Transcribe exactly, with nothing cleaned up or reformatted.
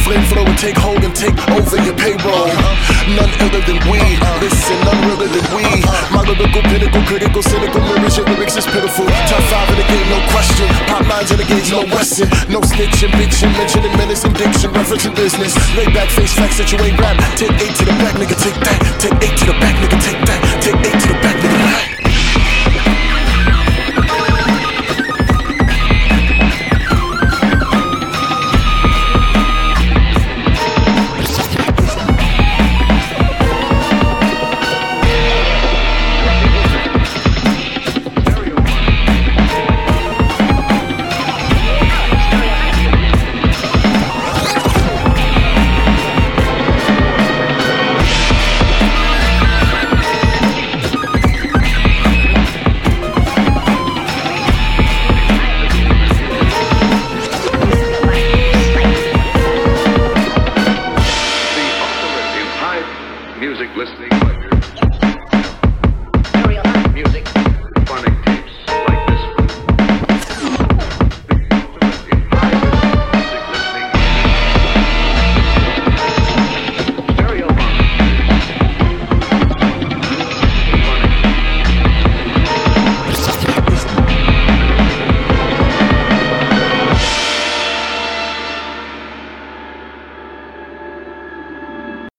flamethrower, take hold and take over your payroll. None iller than we, listen, none realer than we. My lyrical pinnacle, critical, cynical lyrics, your lyrics is pitiful. Top five in the game, no question. Pop lines in the gauge, no Wesson. No snitching, bitching, mentioning menace and diction, referencing business. Lay back, face facts that you ain't rap. Take eight to the back, nigga, take that. Take eight to the back, nigga, take that.